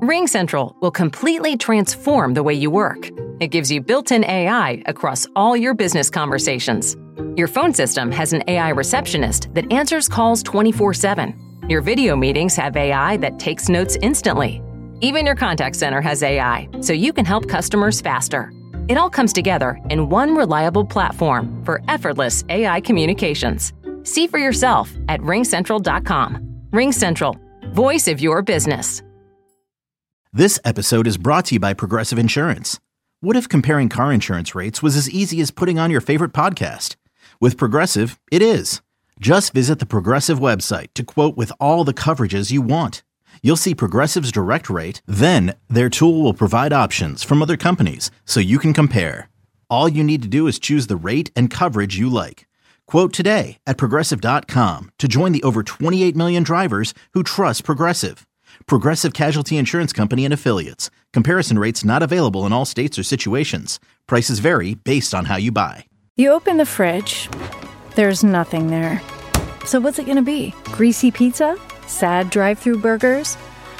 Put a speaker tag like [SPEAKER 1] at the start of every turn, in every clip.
[SPEAKER 1] RingCentral will completely transform the way you work. It gives you built-in AI across all your business conversations. Your phone system has an AI receptionist that answers calls 24/7. Your video meetings have AI that takes notes instantly. Even your contact center has AI, so you can help customers faster. It all comes together in one reliable platform for effortless AI communications. See for yourself at ringcentral.com. RingCentral, voice of your business.
[SPEAKER 2] This episode is brought to you by Progressive Insurance. What if comparing car insurance rates was as easy as putting on your favorite podcast? With Progressive, it is. Just visit the Progressive website to quote with all the coverages you want. You'll see Progressive's direct rate, then their tool will provide options from other companies so you can compare. All you need to do is choose the rate and coverage you like. Quote today at Progressive.com to join the over 28 million drivers who trust Progressive. Progressive Casualty Insurance Company and Affiliates. Comparison rates not available in all states or situations. Prices vary based on how you buy.
[SPEAKER 3] You open the fridge. There's nothing there. So what's it going to be? Greasy pizza? Sad drive-through burgers?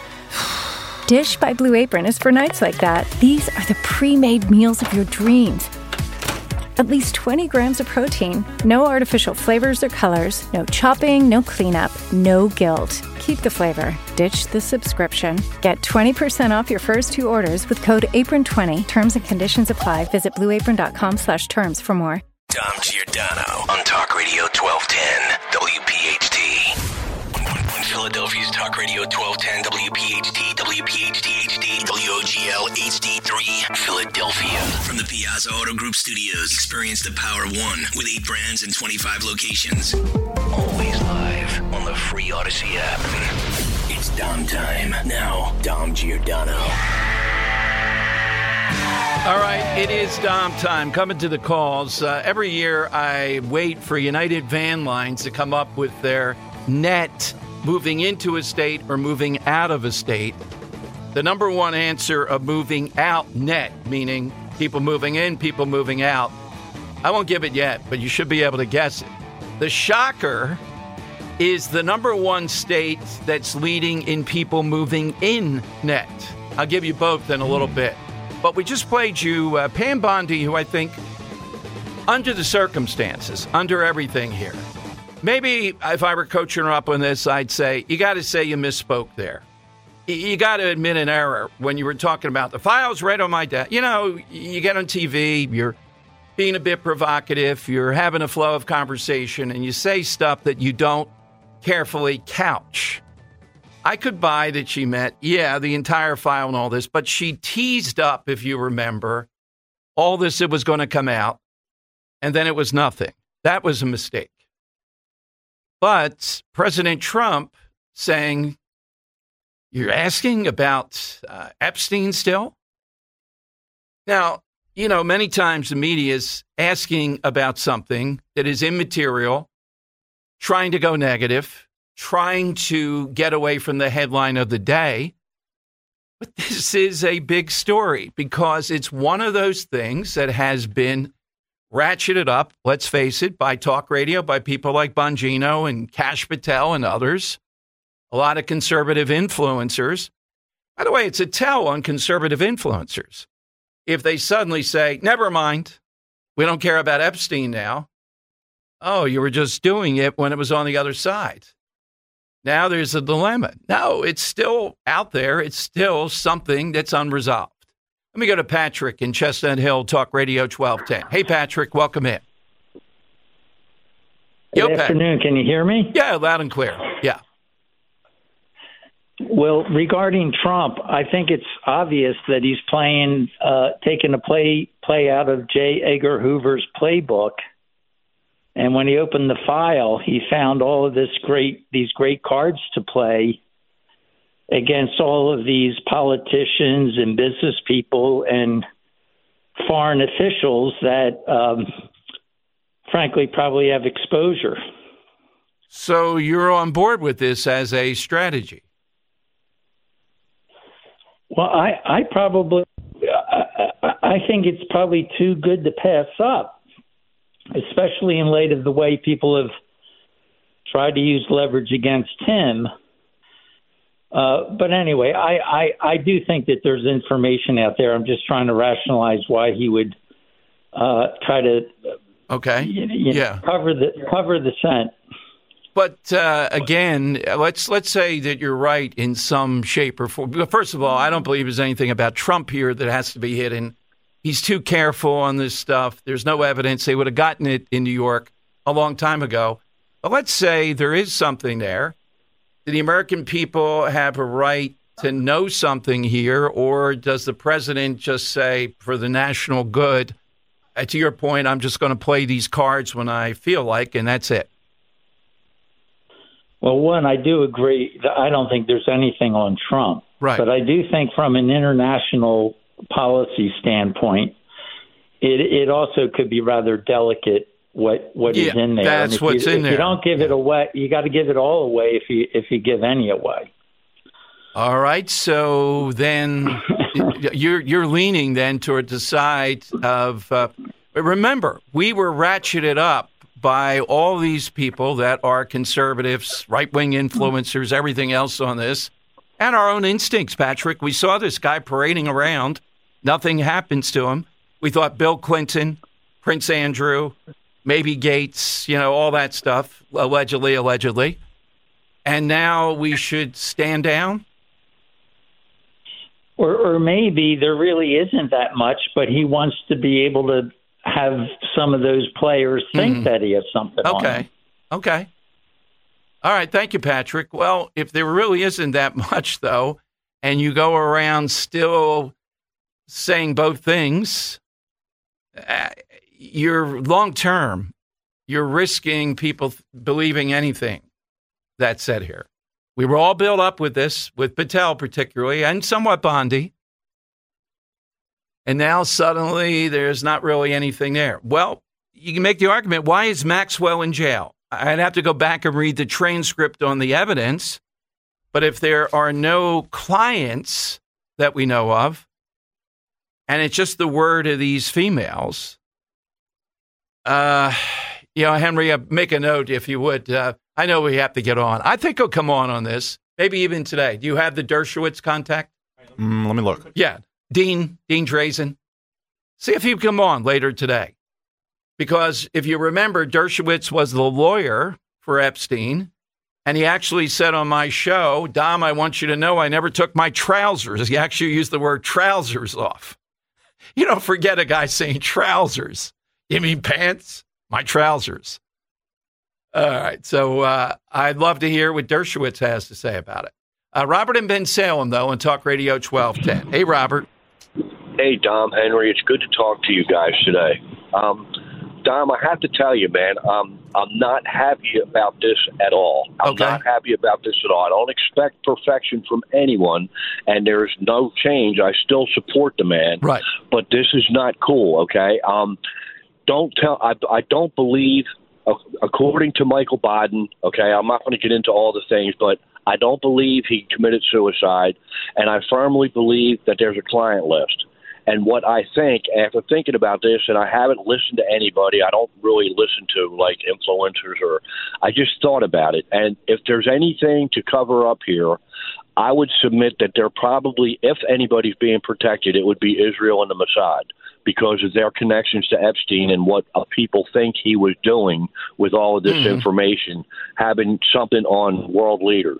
[SPEAKER 3] Dish by Blue Apron is for nights like that. These are the pre-made meals of your dreams. At least 20 grams of protein, no artificial flavors or colors, no chopping, no cleanup, no guilt. Keep the flavor. Ditch the subscription. Get 20% off your first two orders with code APRON20. Terms and conditions apply. Visit blueapron.com/terms for more.
[SPEAKER 4] Dom Giordano on Talk Radio 1210 WPHT. On Philadelphia's Talk Radio 1210 WPHT, WPHT HD, WOGL HD3, Philadelphia. From the Piazza Auto Group Studios, experience the power of one with 8 brands and 25 locations. Always live on the free Odyssey app. It's Dom time. Now, Dom Giordano.
[SPEAKER 5] All right, it is Dom time. Coming to the calls. Every year I wait for United Van Lines to come up with their net moving into a state or moving out of a state. The number one answer of moving out net, meaning people moving in, people moving out. I won't give it yet, but you should be able to guess it. The shocker is the number one state that's leading in people moving in net. I'll give you both in a little bit. But we just played you Pam Bondi, who I think, under the circumstances, under everything here, maybe if I were coaching her up on this, I'd say, you got to say you misspoke there. You got to admit an error when you were talking about the files right on my desk. You know, you get on TV, you're being a bit provocative, you're having a flow of conversation, and you say stuff that you don't carefully couch. I could buy that she meant, yeah, the entire file and all this, but she teased up, if you remember, all this that was going to come out, and then it was nothing. That was a mistake. But President Trump saying, you're asking about Epstein still? Now, you know, many times the media is asking about something that is immaterial, trying to go negative, trying to get away from the headline of the day. But this is a big story because it's one of those things that has been ratcheted up, let's face it, by talk radio, by people like Bongino and Kash Patel and others, a lot of conservative influencers. By the way, it's a tell on conservative influencers. If they suddenly say, never mind, we don't care about Epstein now. Oh, you were just doing it when it was on the other side. Now there's a dilemma. No, it's still out there. It's still something that's unresolved. Let me go to Patrick in Chestnut Hill, Talk Radio 1210. Hey, Patrick, welcome in.
[SPEAKER 6] Good afternoon. Can you hear me?
[SPEAKER 5] Yeah, loud and clear. Yeah.
[SPEAKER 6] Well, regarding Trump, I think it's obvious that he's taking a play out of J. Edgar Hoover's playbook. And when he opened the file, he found all of these great cards to play against all of these politicians and business people and foreign officials that, frankly, probably have exposure.
[SPEAKER 5] So you're on board with this as a strategy?
[SPEAKER 6] Well, I think it's probably too good to pass up, especially in light of the way people have tried to use leverage against him. But anyway, I do think that there's information out there. I'm just trying to rationalize why he would try to cover the scent.
[SPEAKER 5] But again, let's say that you're right in some shape or form. First of all, I don't believe there's anything about Trump here that has to be hidden. He's too careful on this stuff. There's no evidence. They would have gotten it in New York a long time ago. But let's say there is something there. Do the American people have a right to know something here, or does the president just say, for the national good, to your point, I'm just going to play these cards when I feel like, and that's it?
[SPEAKER 6] Well, one, I do agree that I don't think there's anything on Trump.
[SPEAKER 5] Right.
[SPEAKER 6] But I do think from an international policy standpoint, it also could be rather delicate what is in there.
[SPEAKER 5] That's what's in there.
[SPEAKER 6] If you don't give it away, you got to give it all away if you give any away.
[SPEAKER 5] All right. So then you're leaning then toward the side of remember, we were ratcheted up by all these people that are conservatives, right-wing influencers, everything else on this, and our own instincts, Patrick. We saw this guy parading around. Nothing happens to him. We thought Bill Clinton, Prince Andrew, maybe Gates, all that stuff, allegedly. And now we should stand down?
[SPEAKER 6] Or maybe there really isn't that much, but he wants to be able to have some of those players think that he has something on him.
[SPEAKER 5] Okay. All right. Thank you, Patrick. Well, if there really isn't that much, though, and you go around still saying both things, you're long-term, you're risking people believing anything that's said here. We were all built up with this, with Patel particularly, and somewhat Bondi. And now suddenly there's not really anything there. Well, you can make the argument, why is Maxwell in jail? I'd have to go back and read the transcript on the evidence. But if there are no clients that we know of, and it's just the word of these females, Henry, make a note if you would. I know we have to get on. I think he'll come on this, maybe even today. Do you have the Dershowitz contact?
[SPEAKER 7] Let me look.
[SPEAKER 5] Yeah. Dean Drazen. See if he'll come on later today. Because if you remember, Dershowitz was the lawyer for Epstein, and he actually said on my show, Dom, I want you to know I never took my trousers. He actually used the word trousers off. You don't forget a guy saying trousers. You mean pants? My trousers. All right. So I'd love to hear what Dershowitz has to say about it. Robert in Ben Salem, though, on Talk Radio 1210. Hey, Robert.
[SPEAKER 8] Hey, Dom, Henry. It's good to talk to you guys today. Dom, I have to tell you, man, I'm not happy about this at all. I'm not happy about this at all. I don't expect perfection from anyone, and there's no change. I still support the man.
[SPEAKER 5] Right.
[SPEAKER 8] But this is not cool, okay? I don't believe, according to Michael Biden, okay, I'm not going to get into all the things, but I don't believe he committed suicide, and I firmly believe that there's a client list. And what I think, after thinking about this, and I haven't listened to anybody, I don't really listen to, like, influencers, or I just thought about it. And if there's anything to cover up here, I would submit that there probably, if anybody's being protected, it would be Israel and the Mossad, because of their connections to Epstein and what people think he was doing with all of this information, having something on world leaders.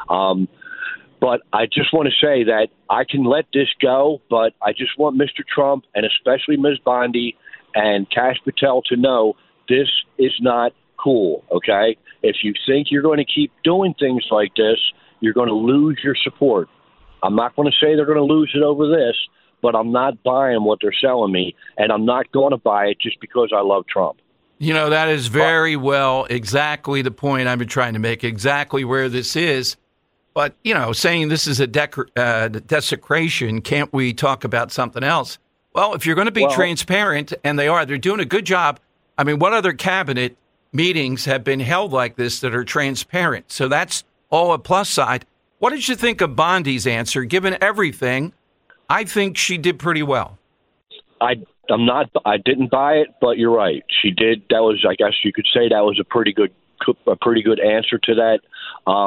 [SPEAKER 8] But I just want to say that I can let this go, but I just want Mr. Trump and especially Ms. Bondi and Kash Patel to know this is not cool, okay? If you think you're going to keep doing things like this, you're going to lose your support. I'm not going to say they're going to lose it over this, but I'm not buying what they're selling me, and I'm not going to buy it just because I love Trump.
[SPEAKER 5] That is very well exactly the point I've been trying to make, exactly where this is. But, saying this is a desecration, can't we talk about something else? Well, if you're going to be transparent, and they're doing a good job. I mean, what other cabinet meetings have been held like this that are transparent? So that's all a plus side. What did you think of Bondi's answer? Given everything, I think she did pretty well.
[SPEAKER 8] I didn't buy it, but you're right. She did. That was, I guess you could say, that was a pretty good answer to that.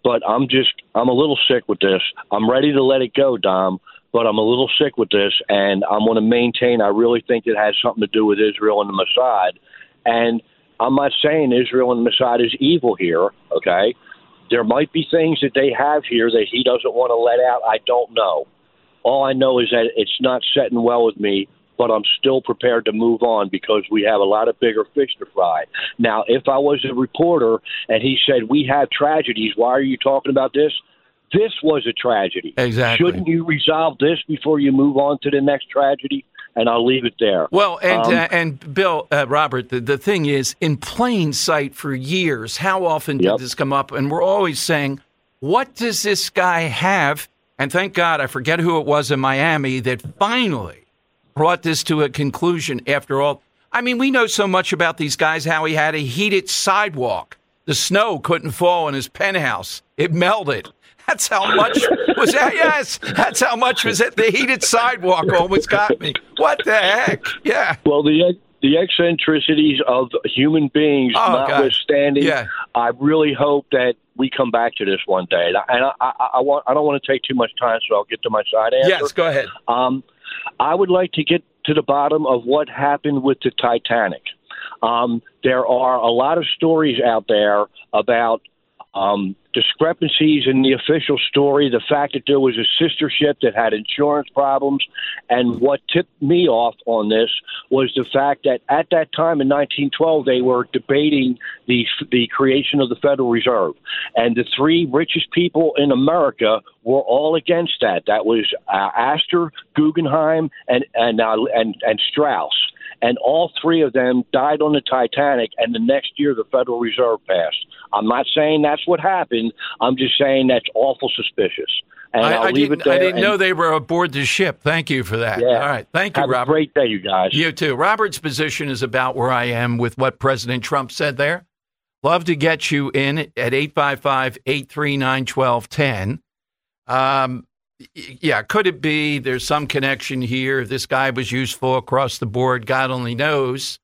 [SPEAKER 8] but I'm a little sick with this. I'm ready to let it go, Dom, but I'm a little sick with this, and I'm going to maintain I really think it has something to do with Israel and the Mossad. And I'm not saying Israel and the Mossad is evil here, okay? There might be things that they have here that he doesn't want to let out. I don't know. All I know is that it's not setting well with me, but I'm still prepared to move on because we have a lot of bigger fish to fry. Now, if I was a reporter and he said, we have tragedies, why are you talking about this? This was a tragedy.
[SPEAKER 5] Exactly.
[SPEAKER 8] Shouldn't you resolve this before you move on to the next tragedy? And I'll leave it there.
[SPEAKER 5] Well, and Bill, Robert, the thing is, in plain sight for years, how often did this come up? And we're always saying, what does this guy have? And thank God, I forget who it was in Miami that finally brought this to a conclusion after all. I mean, we know so much about these guys, how he had a heated sidewalk. The snow couldn't fall in his penthouse. It melted. That's how much was that? Yes, that's how much was it. The heated sidewalk almost got me. What the heck? Yeah.
[SPEAKER 8] Well, the eccentricities of human beings notwithstanding, I really hope that we come back to this one day. And I don't want to take too much time, so I'll get to my side answer.
[SPEAKER 5] Yes, go ahead.
[SPEAKER 8] I would like to get to the bottom of what happened with the Titanic. There are a lot of stories out there about discrepancies in the official story, the fact that there was a sister ship that had insurance problems. And what tipped me off on this was the fact that at that time in 1912, they were debating the creation of the Federal Reserve. And the three richest people in America were all against that. That was Astor, Guggenheim, and Strauss. And all three of them died on the Titanic, and the next year the Federal Reserve passed. I'm not saying that's what happened. I'm just saying that's awful suspicious. And I'll leave it there.
[SPEAKER 5] I didn't know they were aboard the ship. Thank you for that. Yeah. All right. Thank you, Robert.
[SPEAKER 8] Have a great day, you guys.
[SPEAKER 5] You too. Robert's position is about where I am with what President Trump said there. Love to get you in at 855-839-1210. Yeah, could it be there's some connection here? This guy was useful across the board. God only knows.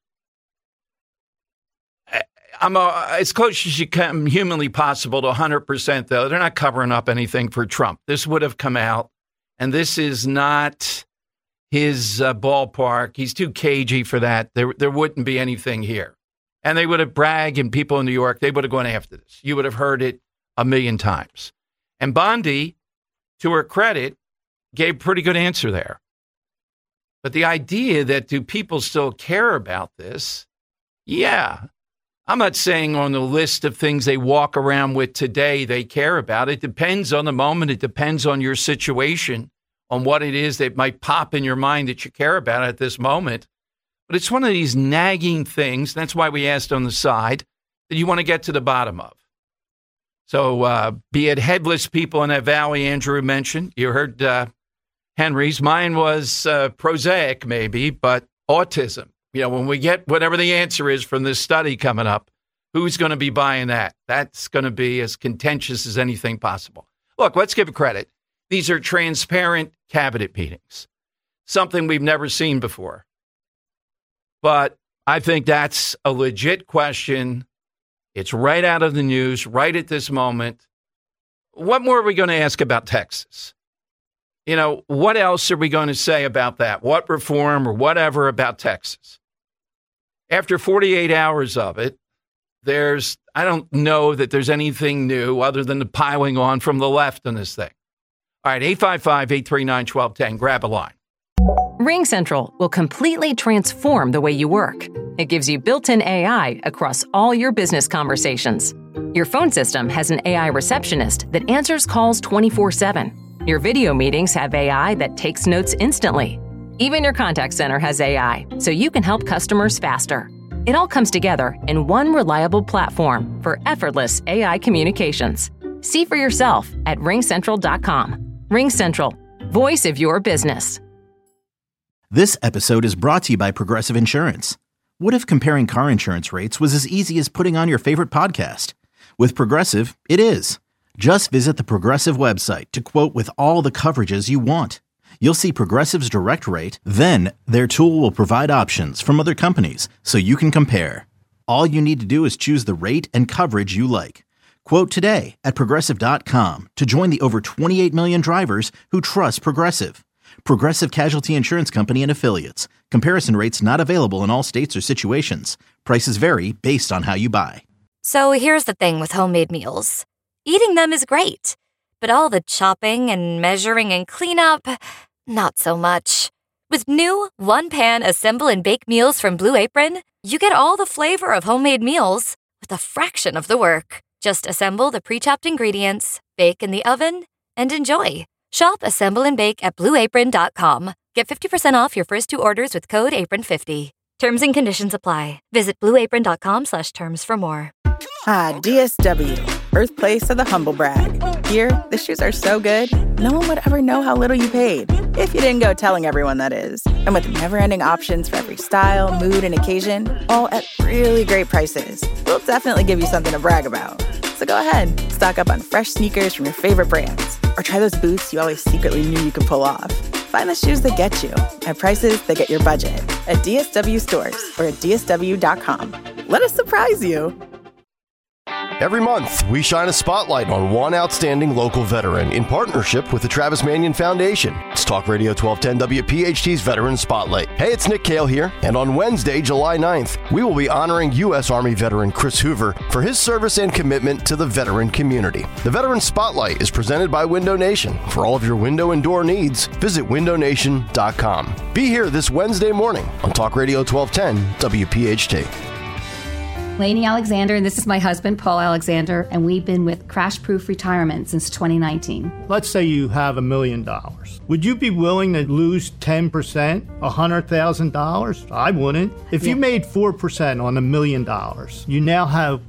[SPEAKER 5] I'm as close as you can humanly possible to 100%, though. They're not covering up anything for Trump. This would have come out, and this is not his ballpark. He's too cagey for that. There wouldn't be anything here. And they would have bragged, and people in New York, they would have gone after this. You would have heard it a million times. And Bondi, to her credit, gave a pretty good answer there. But the idea that do people still care about this? Yeah. I'm not saying on the list of things they walk around with today they care about. It depends on the moment. It depends on your situation, on what it is that might pop in your mind that you care about at this moment. But it's one of these nagging things. That's why we asked on the side that you want to get to the bottom of. So be it headless people in that valley Andrew mentioned. You heard Henry's. Mine was prosaic maybe, but autism. You know, when we get whatever the answer is from this study coming up, who's going to be buying that? That's going to be as contentious as anything possible. Look, let's give it credit. These are transparent cabinet meetings, something we've never seen before. But I think that's a legit question. It's right out of the news, right at this moment. What more are we going to ask about Texas? You know, what else are we going to say about that? What reform or whatever about Texas? After 48 hours of it, I don't know that there's anything new other than the piling on from the left on this thing. All right, 855-839-1210. Grab a line.
[SPEAKER 1] RingCentral will completely transform the way you work. It gives you built-in AI across all your business conversations. Your phone system has an AI receptionist that answers calls 24/7. Your video meetings have AI that takes notes instantly. Even your contact center has AI, so you can help customers faster. It all comes together in one reliable platform for effortless AI communications. See for yourself at RingCentral.com. RingCentral, voice of your business.
[SPEAKER 2] This episode is brought to you by Progressive Insurance. What if comparing car insurance rates was as easy as putting on your favorite podcast? With Progressive, it is. Just visit the Progressive website to quote with all the coverages you want. You'll see Progressive's direct rate, then their tool will provide options from other companies so you can compare. All you need to do is choose the rate and coverage you like. Quote today at Progressive.com to join the over 28 million drivers who trust Progressive. Progressive Casualty Insurance Company and Affiliates. Comparison rates not available in all states or situations. Prices vary based on how you buy.
[SPEAKER 7] So here's the thing with homemade meals. Eating them is great, but all the chopping and measuring and cleanup, not so much. With new one-pan assemble and bake meals from Blue Apron, you get all the flavor of homemade meals with a fraction of the work. Just assemble the pre-chopped ingredients, bake in the oven, and enjoy. Shop, assemble, and bake at BlueApron.com. Get 50% off your first 2 orders with code APRON50. Terms and conditions apply. Visit BlueApron.com/terms for more.
[SPEAKER 9] DSW, birthplace of the humble brag. Here, the shoes are so good, no one would ever know how little you paid. If you didn't go telling everyone, that is. And with never-ending options for every style, mood, and occasion, all at really great prices, we'll definitely give you something to brag about. So go ahead, stock up on fresh sneakers from your favorite brands, or try those boots you always secretly knew you could pull off. Find the shoes that get you at prices that get your budget at DSW stores or at DSW.com. Let us surprise you.
[SPEAKER 10] Every month, we shine a spotlight on one outstanding local veteran in partnership with the Travis Manion Foundation. It's Talk Radio 1210 WPHT's Veteran Spotlight. Hey, it's Nick Kale here, and on Wednesday, July 9th, we will be honoring U.S. Army veteran Chris Hoover for his service and commitment to the veteran community. The Veteran Spotlight is presented by Window Nation. For all of your window and door needs, visit windownation.com. Be here this Wednesday morning on Talk Radio 1210 WPHT.
[SPEAKER 11] Lainey Alexander, and this is my husband, Paul Alexander, and we've been with Crash Proof Retirement since 2019.
[SPEAKER 12] Let's say you have $1 million. Would you be willing to lose 10%, $100,000? I wouldn't. If you made 4% on $1 million, you now have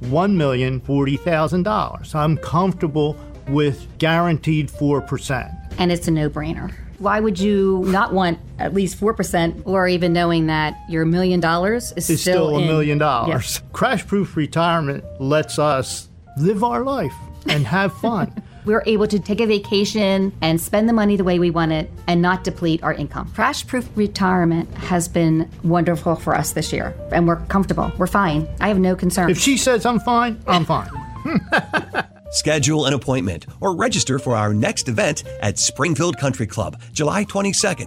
[SPEAKER 12] $1,040,000. I'm comfortable with guaranteed 4%.
[SPEAKER 11] And it's a no-brainer. Why would you not want at least 4%, or even knowing that your $1 million is still
[SPEAKER 12] $1 million?
[SPEAKER 11] Yes.
[SPEAKER 12] Crash Proof Retirement lets us live our life and have fun.
[SPEAKER 11] We're able to take a vacation and spend the money the way we want it and not deplete our income. Crash Proof Retirement has been wonderful for us this year, and we're comfortable. We're fine. I have no concerns.
[SPEAKER 12] If she says I'm fine, I'm fine.
[SPEAKER 13] Schedule an appointment or register for our next event at Springfield Country Club, July 22nd,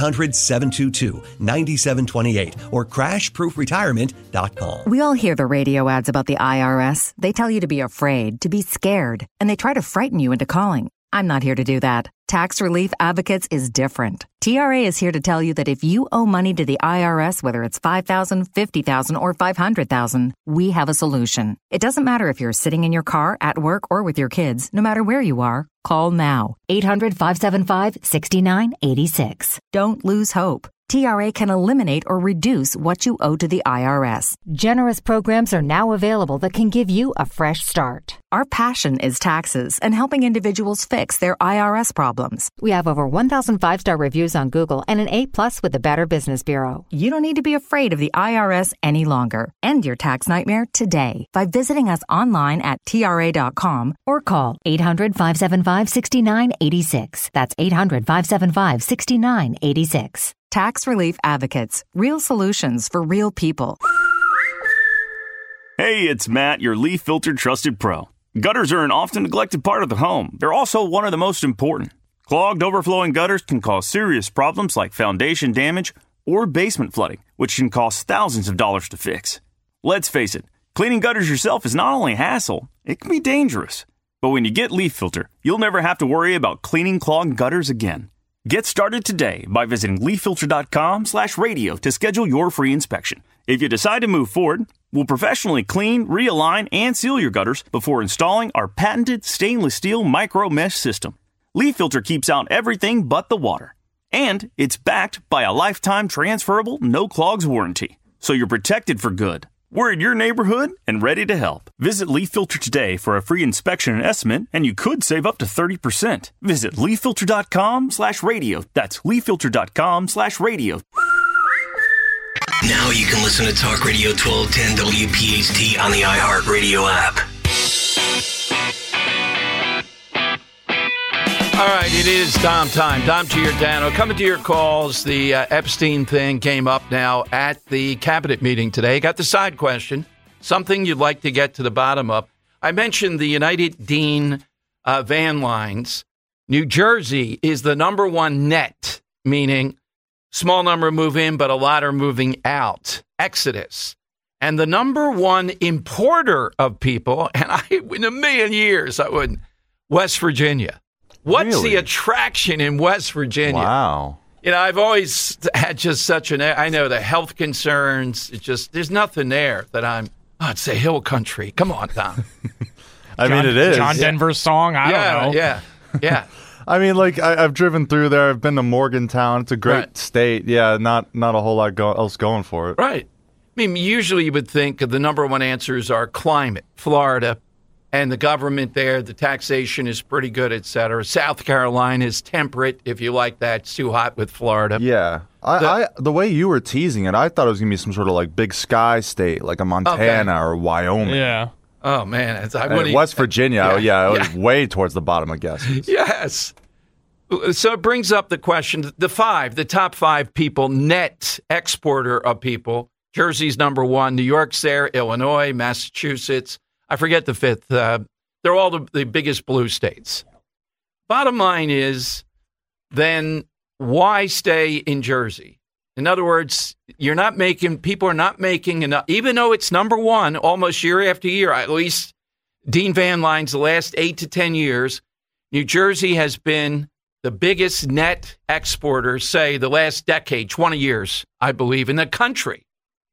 [SPEAKER 13] 800-722-9728 or crashproofretirement.com.
[SPEAKER 1] We all hear the radio ads about the IRS. They tell you to be afraid, to be scared, and they try to frighten you into calling. I'm not here to do that. Tax Relief Advocates is different. TRA is here to tell you that if you owe money to the IRS, whether it's $5,000, $50,000, or $500,000, we have a solution. It doesn't matter if you're sitting in your car, at work, or with your kids. No matter where you are, call now. 800-575-6986. Don't lose hope. TRA can eliminate or reduce what you owe to the IRS. Generous programs are now available that can give you a fresh start. Our passion is taxes and helping individuals fix their IRS problems. We have over 1,000 5-star reviews on Google and an A+ with the Better Business Bureau. You don't need to be afraid of the IRS any longer. End your tax nightmare today by visiting us online at TRA.com or call 800-575-6986. That's 800-575-6986. Tax Relief Advocates. Real solutions for real people.
[SPEAKER 14] Hey, it's Matt, your leaf filter trusted pro. Gutters are an often neglected part of the home. They're also one of the most important. Clogged, overflowing gutters can cause serious problems like foundation damage or basement flooding, which can cost thousands of dollars to fix. Let's face it, cleaning gutters yourself is not only a hassle, it can be dangerous. But when you get Leaf Filter, you'll never have to worry about cleaning clogged gutters again. Get started today by visiting leaffilter.com/radio to schedule your free inspection. If you decide to move forward, we'll professionally clean, realign, and seal your gutters before installing our patented stainless steel micro mesh system. Leaf Filter keeps out everything but the water. And it's backed by a lifetime transferable no clogs warranty. So you're protected for good. We're in your neighborhood and ready to help. Visit Leaf Filter today for a free inspection and estimate, and you could save up to 30%. Visit leaffilter.com/radio. That's leaffilter.com/radio.
[SPEAKER 4] Now you can listen to Talk Radio 1210 WPHT on the iHeartRadio app.
[SPEAKER 5] All right, it is Dom time. Dom Giordano coming to your calls. The Epstein thing came up now at the cabinet meeting today. Got the side question, something you'd like to get to the bottom of. I mentioned the United Dean van lines. New Jersey is the number one net, meaning small number move in, but a lot are moving out. Exodus. And the number one importer of people, and in a million years, I wouldn't, West Virginia. What's the attraction in West Virginia?
[SPEAKER 15] Wow.
[SPEAKER 5] I've always had just such I know the health concerns, there's nothing there that it's a hill country. Come on, Tom.
[SPEAKER 15] I mean, it is.
[SPEAKER 16] John Denver's song? I don't know.
[SPEAKER 5] Yeah.
[SPEAKER 15] I mean, like, I've driven through there. I've been to Morgantown. It's a great state. Yeah, not a whole lot else going for it.
[SPEAKER 5] Right. I mean, usually you would think the number one answers are climate, Florida, and the government there, the taxation is pretty good, et cetera. South Carolina is temperate, if you like that. It's too hot with Florida.
[SPEAKER 15] Yeah. The way you were teasing it, I thought it was going to be some sort of, like, big sky state, like a Montana or Wyoming.
[SPEAKER 16] Yeah.
[SPEAKER 5] Oh, man.
[SPEAKER 15] West Virginia, it was way towards the bottom, I guess.
[SPEAKER 5] Yes. So it brings up the question, the top five people, net exporter of people. Jersey's number one, New York's there, Illinois, Massachusetts. I forget the fifth. They're all the biggest blue states. Bottom line is, then why stay in Jersey? In other words, people are not making enough, even though it's number one almost year after year, at least Dean Van Lines the last 8 to 10 years. New Jersey has been the biggest net exporter, say, the last decade, 20 years, I believe, in the country.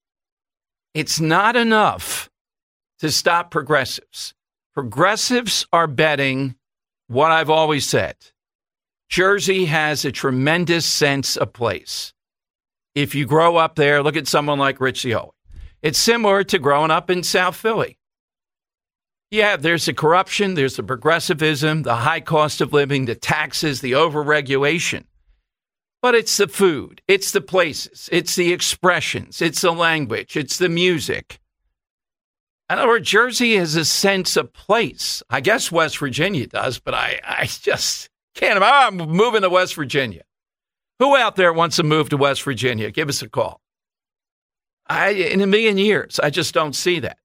[SPEAKER 5] It's not enough to stop progressives. Progressives are betting what I've always said. Jersey has a tremendous sense of place. If you grow up there, look at someone like Rich Cioli. It's similar to growing up in South Philly. Yeah, there's the corruption, there's the progressivism, the high cost of living, the taxes, the overregulation. But it's the food, it's the places, it's the expressions, it's the language, it's the music. In other words, Jersey has a sense of place. I guess West Virginia does, but I just can't. I'm moving to West Virginia. Who out there wants to move to West Virginia? Give us a call. In a million years, I just don't see that.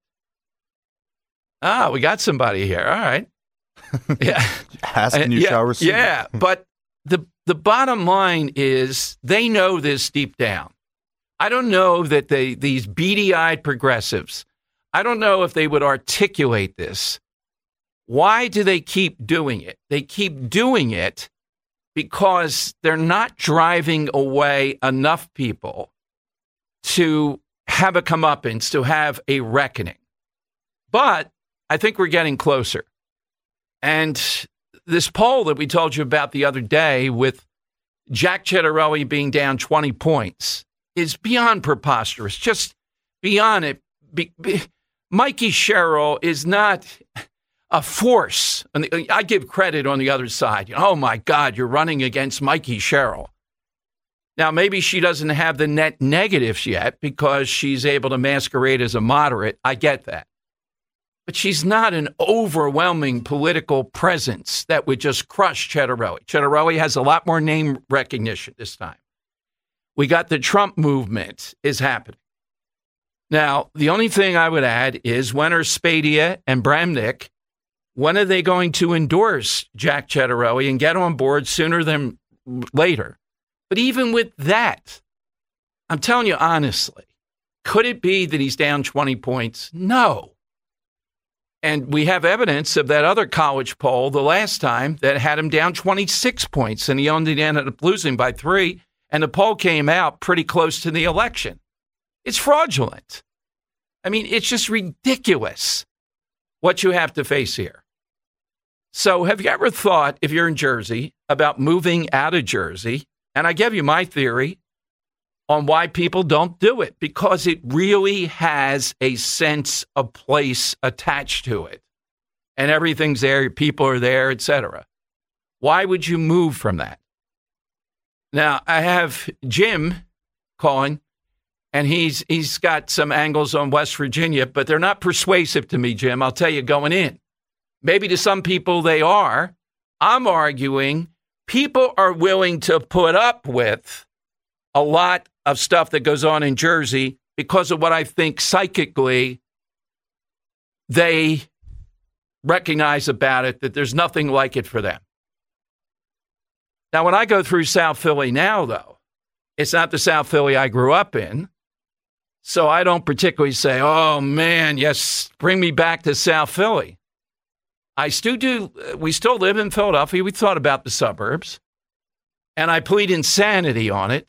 [SPEAKER 5] We got somebody here. All right. Yeah.
[SPEAKER 15] Ask and you shall receive.
[SPEAKER 5] Yeah, but the bottom line is they know this deep down. I don't know that these beady-eyed progressives, I don't know if they would articulate this. Why do they keep doing it? They keep doing it because they're not driving away enough people to have a comeuppance, to have a reckoning. But I think we're getting closer. And this poll that we told you about the other day with Jack Ciattarelli being down 20 points is beyond preposterous, just beyond it. Mikey Sherrill is not a force. And I give credit on the other side. Oh, my God, you're running against Mikey Sherrill. Now, maybe she doesn't have the net negatives yet because she's able to masquerade as a moderate. I get that. But she's not an overwhelming political presence that would just crush Ciattarelli. Ciattarelli has a lot more name recognition this time. We got the Trump movement is happening. Now, the only thing I would add is when are Spadia and Bramnick, when are they going to endorse Jack Ciattarelli and get on board sooner than later? But even with that, I'm telling you honestly, could it be that he's down 20 points? No. And we have evidence of that other college poll the last time that had him down 26 points, and he only ended up losing by 3, and the poll came out pretty close to the election. It's fraudulent. I mean, it's just ridiculous what you have to face here. So have you ever thought, if you're in Jersey, about moving out of Jersey? And I gave you my theory on why people don't do it, because it really has a sense of place attached to it. And everything's there, people are there, etc. Why would you move from that? Now, I have Jim calling, and he's got some angles on West Virginia, but they're not persuasive to me, Jim. I'll tell you going in. Maybe to some people they are. I'm arguing people are willing to put up with a lot of stuff that goes on in Jersey because of what I think psychically they recognize about it that there's nothing like it for them. Now, when I go through South Philly now, though, it's not the South Philly I grew up in. So I don't particularly say, oh, man, yes, bring me back to South Philly. We still live in Philadelphia. We thought about the suburbs. And I plead insanity on it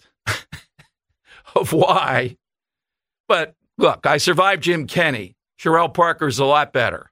[SPEAKER 5] of why. But look, I survived Jim Kenney. Sherelle Parker's a lot better.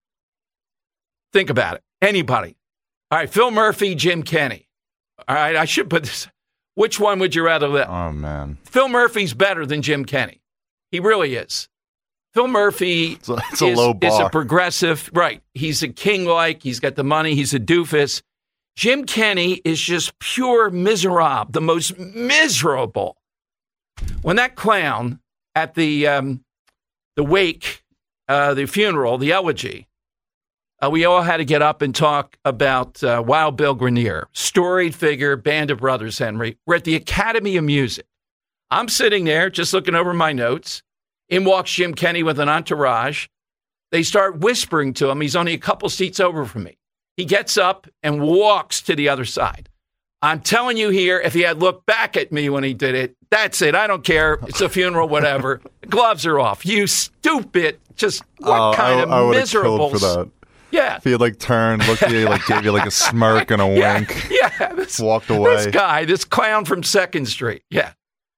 [SPEAKER 5] Think about it. Anybody. All right, Phil Murphy, Jim Kenney. All right, I should put this. Which one would you rather live?
[SPEAKER 15] Oh, man.
[SPEAKER 5] Phil Murphy's better than Jim Kenney. He really is. Phil Murphy
[SPEAKER 15] it's a low bar.
[SPEAKER 5] Is a progressive. Right. He's a king-like. He's got the money. He's a doofus. Jim Kenney is just pure miserable, the most miserable. When that clown at the wake, the funeral, the elegy, we all had to get up and talk about Wild Bill Grenier, storied figure, Band of Brothers, Henry. We're at the Academy of Music. I'm sitting there just looking over my notes. In walks Jim Kenney with an entourage. They start whispering to him. He's only a couple seats over from me. He gets up and walks to the other side. I'm telling you here, if he had looked back at me when he did it, that's it. I don't care. It's a funeral, whatever. Gloves are off. You stupid. Just what kind of miserable.
[SPEAKER 15] For that.
[SPEAKER 5] Yeah.
[SPEAKER 15] If he had turned, looked at you, gave you a smirk and a wink.
[SPEAKER 5] Yeah.
[SPEAKER 15] Walked away.
[SPEAKER 5] This clown from 2nd Street. Yeah.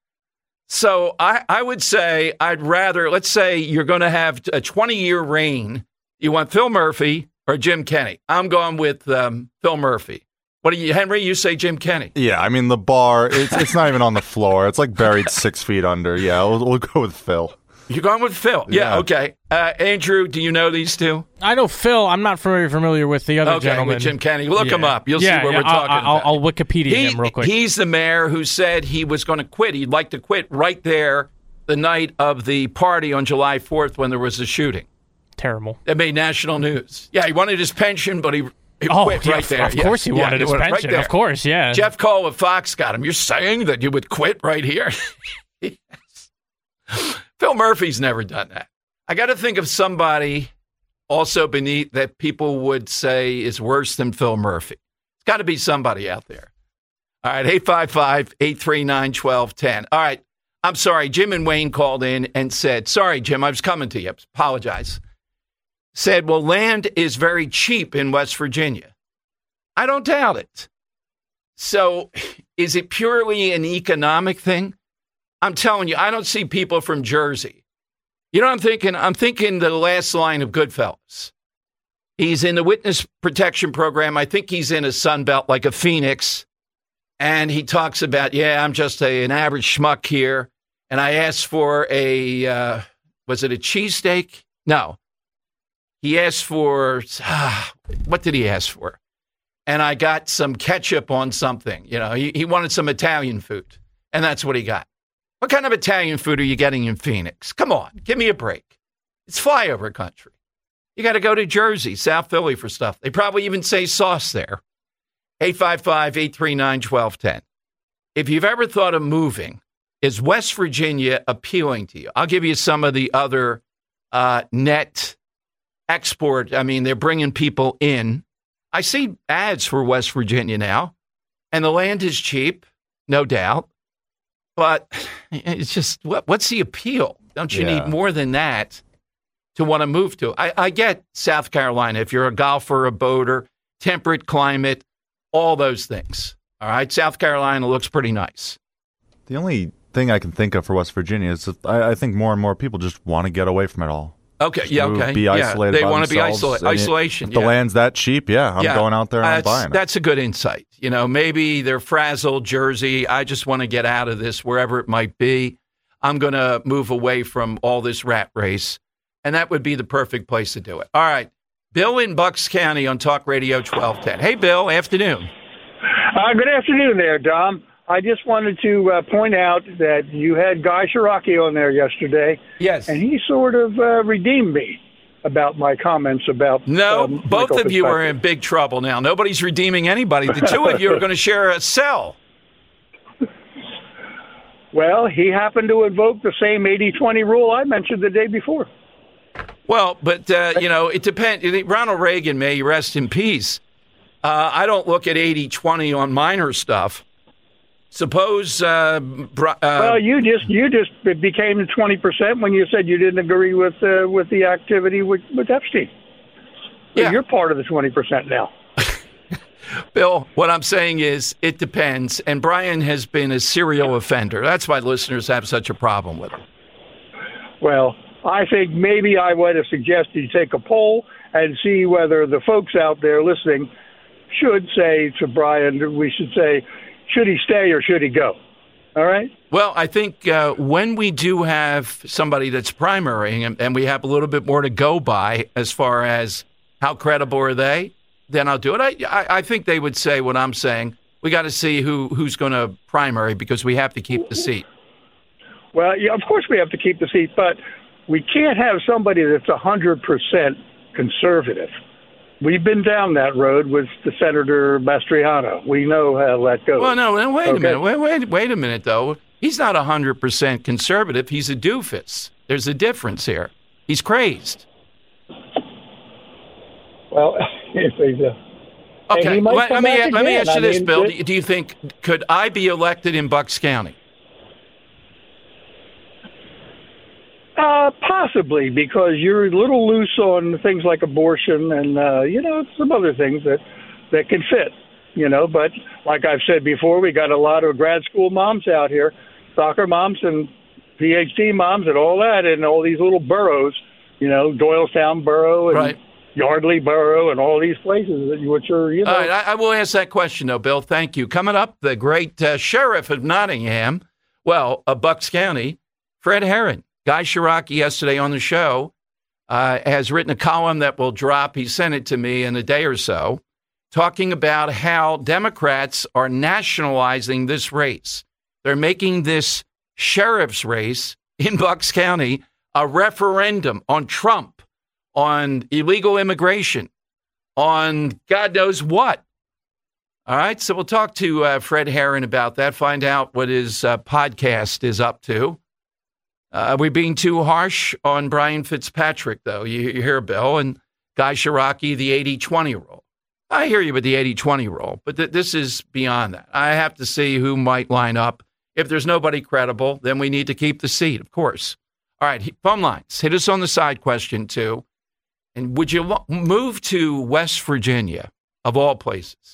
[SPEAKER 5] So I would say I'd rather, let's say you're going to have a 20-year reign. You want Phil Murphy or Jim Kenney? I'm going with Phil Murphy. What do you, Henry? You say Jim Kenney?
[SPEAKER 15] Yeah, I mean, the bar, it's not even on the floor. It's buried 6 feet under. Yeah, we'll go with Phil.
[SPEAKER 5] You're going with Phil? Yeah, okay. Andrew, do you know these two?
[SPEAKER 16] I know Phil. I'm not very familiar with the other gentleman.
[SPEAKER 5] With Jim Kenney. Look him up. You'll see what we're talking about.
[SPEAKER 16] I'll Wikipedia him real quick.
[SPEAKER 5] He's the mayor who said he was going to quit. He'd like to quit right there the night of the party on July 4th when there was a shooting.
[SPEAKER 16] Terrible.
[SPEAKER 5] That made national news. Yeah, he wanted his pension, but he quit right there.
[SPEAKER 16] Of course he wanted his pension. Of course, yeah.
[SPEAKER 5] Jeff Cole of Fox got him. You're saying that you would quit right here? Yes. Phil Murphy's never done that. I got to think of somebody also beneath that people would say is worse than Phil Murphy. It's got to be somebody out there. All right, 855-839-1210. All right, I'm sorry. Jim and Wayne called in and said, sorry, Jim, I was coming to you. Apologize. Said, well, land is very cheap in West Virginia. I don't doubt it. So is it purely an economic thing? I'm telling you, I don't see people from Jersey. You know what I'm thinking? I'm thinking the last line of Goodfellas. He's in the witness protection program. I think he's in a Sunbelt like a Phoenix. And he talks about, I'm just an average schmuck here. And I asked for was it a cheesesteak? No. He asked for, what did he ask for? And I got some ketchup on something. You know, he wanted some Italian food. And that's what he got. What kind of Italian food are you getting in Phoenix? Come on, give me a break. It's flyover country. You got to go to Jersey, South Philly for stuff. They probably even say sauce there. 855-839-1210. If you've ever thought of moving, is West Virginia appealing to you? I'll give you some of the other net export. I mean, they're bringing people in. I see ads for West Virginia now, and the land is cheap, no doubt. But it's just, what's the appeal? Don't you need more than that to want to move to? I get South Carolina. If you're a golfer, a boater, temperate climate, all those things. All right, South Carolina looks pretty nice.
[SPEAKER 15] The only thing I can think of for West Virginia is that I think more and more people just want to get away from it all.
[SPEAKER 5] Okay,
[SPEAKER 15] just okay. Be isolated
[SPEAKER 5] they want to be isolation.
[SPEAKER 15] If the land's that cheap, I'm going out there and I'm buying it.
[SPEAKER 5] That's a good insight. You know, maybe they're frazzled, Jersey. I just want to get out of this, wherever it might be. I'm going to move away from all this rat race. And that would be the perfect place to do it. All right. Bill in Bucks County on Talk Radio 1210. Hey, Bill. Afternoon.
[SPEAKER 17] Good afternoon there, Dom. I just wanted to point out that you had Guy Shiraki on there yesterday.
[SPEAKER 5] Yes.
[SPEAKER 17] And he sort of redeemed me about my comments about...
[SPEAKER 5] No, both of you are in big trouble now. Nobody's redeeming anybody. The two of you are going to share a cell.
[SPEAKER 17] Well, he happened to invoke the same 80-20 rule I mentioned the day before.
[SPEAKER 5] Well, but, it depends. Ronald Reagan, may he rest in peace. I don't look at 80-20 on minor stuff. Suppose...
[SPEAKER 17] well, you just became 20% when you said you didn't agree with the activity with Epstein. So you're part of the 20% now.
[SPEAKER 5] Bill, what I'm saying is it depends. And Brian has been a serial offender. That's why listeners have such a problem with him.
[SPEAKER 17] Well, I think maybe I would have suggested you take a poll and see whether the folks out there listening should say to Brian, we should say, should he stay or should he go? All right?
[SPEAKER 5] Well, I think when we do have somebody that's primarying and we have a little bit more to go by as far as how credible are they, then I'll do it. I think they would say what I'm saying. We got to see who's going to primary because we have to keep the seat.
[SPEAKER 17] Well, yeah, of course we have to keep the seat, but we can't have somebody that's 100% conservative. We've been down that road with the Senator Mastriano. We know how that goes.
[SPEAKER 5] Well, no, wait a minute. Wait a minute, though. He's not 100% conservative. He's a doofus. There's a difference here. He's crazed.
[SPEAKER 17] Well,
[SPEAKER 5] okay. Let me ask you this, Bill. Do you think could I be elected in Bucks County?
[SPEAKER 17] Possibly, because you're a little loose on things like abortion and some other things that can fit. But like I've said before, we got a lot of grad school moms out here, soccer moms and PhD moms and all that, and all these little boroughs. Doylestown Borough and. Right. Yardley Borough and all these places, which are,
[SPEAKER 5] All right, I will ask that question, though, Bill. Thank you. Coming up, the great sheriff of Nottingham, Bucks County, Fred Herron. Guy Shiraki yesterday on the show has written a column that will drop. He sent it to me in a day or so, talking about how Democrats are nationalizing this race. They're making this sheriff's race in Bucks County a referendum on Trump, on illegal immigration, on God knows what. All right, so we'll talk to Fred Herron about that, find out what his podcast is up to. Are we being too harsh on Brian Fitzpatrick, though? You hear Bill and Guy Shiraki, the 80-20 rule. I hear you with the 80-20 rule, but this is beyond that. I have to see who might line up. If there's nobody credible, then we need to keep the seat, of course. All right, phone lines. Hit us on the side question, too. And would you move to West Virginia, of all places?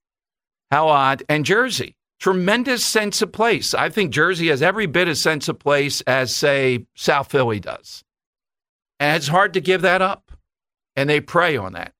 [SPEAKER 5] How odd. And Jersey, tremendous sense of place. I think Jersey has every bit of sense of place as, say, South Philly does. And it's hard to give that up. And they prey on that.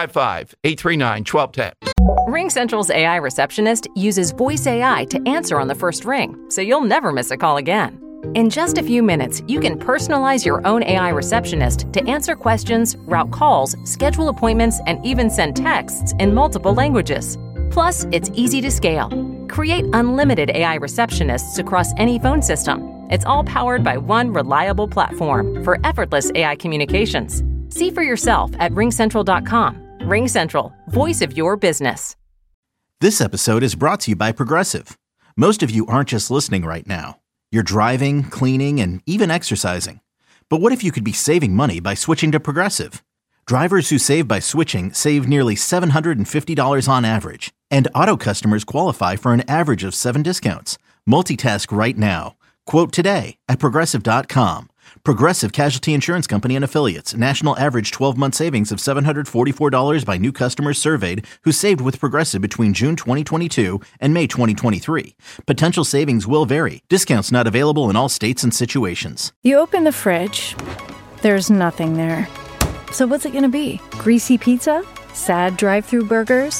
[SPEAKER 5] 855-839-1210.
[SPEAKER 1] RingCentral's AI receptionist uses voice AI to answer on the first ring, so you'll never miss a call again. In just a few minutes, you can personalize your own AI receptionist to answer questions, route calls, schedule appointments, and even send texts in multiple languages. Plus, it's easy to scale. Create unlimited AI receptionists across any phone system. It's all powered by one reliable platform for effortless AI communications. See for yourself at RingCentral.com. RingCentral, voice of your business.
[SPEAKER 2] This episode is brought to you by Progressive. Most of you aren't just listening right now. You're driving, cleaning, and even exercising. But what if you could be saving money by switching to Progressive? Drivers who save by switching save nearly $750 on average. And auto customers qualify for an average of 7 discounts. Multitask right now. Quote today at Progressive.com. Progressive Casualty Insurance Company and Affiliates. National average 12-month savings of $744 by new customers surveyed who saved with Progressive between June 2022 and May 2023. Potential savings will vary. Discounts not available in all states and situations.
[SPEAKER 3] You open the fridge. There's nothing there. So what's it going to be? Greasy pizza? Sad drive-thru burgers?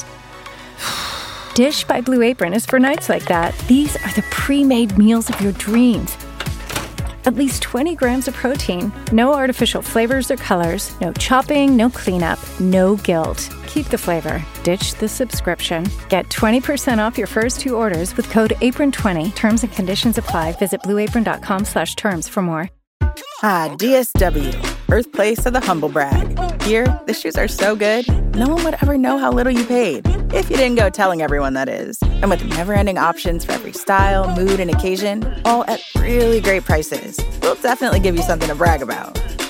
[SPEAKER 3] Dish by Blue Apron is for nights like that. These are the pre-made meals of your dreams. At least 20 grams of protein, no artificial flavors or colors, no chopping, no cleanup, no guilt. Keep the flavor. Ditch the subscription. Get 20% off your first 2 orders with code APRON20. Terms and conditions apply. Visit blueapron.com/terms for more.
[SPEAKER 9] DSW, birthplace of the humble brag. Here, the shoes are so good, no one would ever know how little you paid. If you didn't go telling everyone, that is. And with never-ending options for every style, mood, and occasion, all at really great prices, we'll definitely give you something to brag about.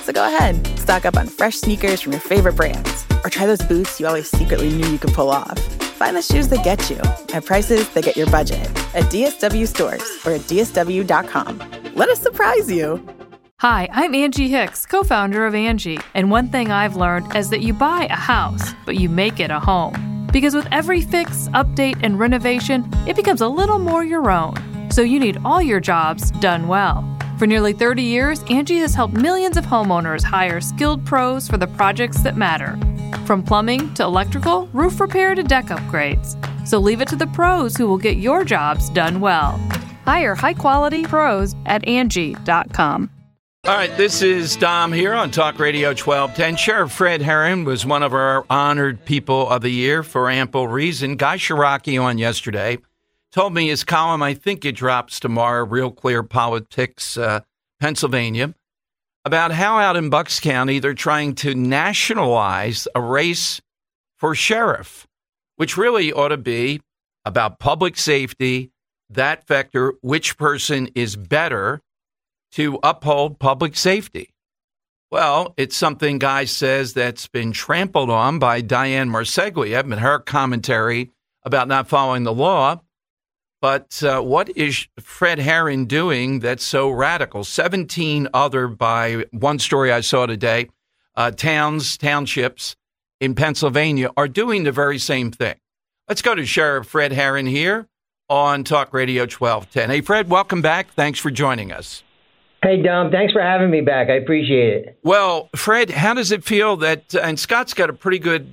[SPEAKER 9] So go ahead, stock up on fresh sneakers from your favorite brands, or try those boots you always secretly knew you could pull off. Find the shoes that get you at prices that get your budget at DSW stores or at DSW.com. Let us surprise you.
[SPEAKER 18] Hi, I'm Angie Hicks, co-founder of Angie, and one thing I've learned is that you buy a house, but you make it a home. Because with every fix, update, and renovation, it becomes a little more your own. So you need all your jobs done well. For nearly 30 years, Angie has helped millions of homeowners hire skilled pros for the projects that matter. From plumbing to electrical, roof repair to deck upgrades. So leave it to the pros who will get your jobs done well. Hire high-quality pros at Angie.com.
[SPEAKER 5] All right, this is Dom here on Talk Radio 1210. Sheriff Fred Herron was one of our honored people of the year for ample reason. Guy Shiraki on yesterday told me his column, I think it drops tomorrow, Real Clear Politics, Pennsylvania, about how out in Bucks County they're trying to nationalize a race for sheriff, which really ought to be about public safety, that vector, which person is better to uphold public safety. Well, it's something Guy says that's been trampled on by Diane Marseglia and her commentary about not following the law. But what is Fred Herron doing that's so radical? 17 other, by one story I saw today, townships in Pennsylvania are doing the very same thing. Let's go to Sheriff Fred Herron here on Talk Radio 1210. Hey, Fred, welcome back. Thanks for joining us.
[SPEAKER 19] Hey, Dom, thanks for having me back. I appreciate it.
[SPEAKER 5] Well, Fred, how does it feel that, and Scott's got a pretty good,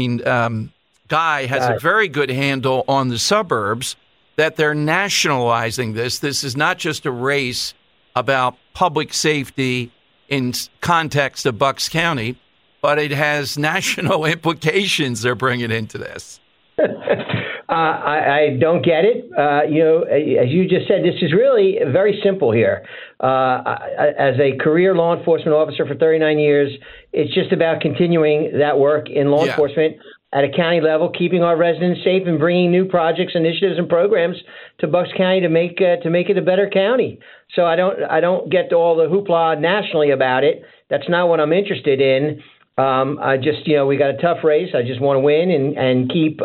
[SPEAKER 5] Guy has a very good handle on the suburbs, that they're nationalizing this. This is not just a race about public safety in context of Bucks County, but it has national implications they're bringing into this.
[SPEAKER 19] I don't get it. As you just said, this is really very simple here. As a career law enforcement officer for 39 years, it's just about continuing that work in law enforcement at a county level, keeping our residents safe and bringing new projects, initiatives, and programs to Bucks County to make it a better county. So I don't get all the hoopla nationally about it. That's not what I'm interested in. We got a tough race. I just want to win and keep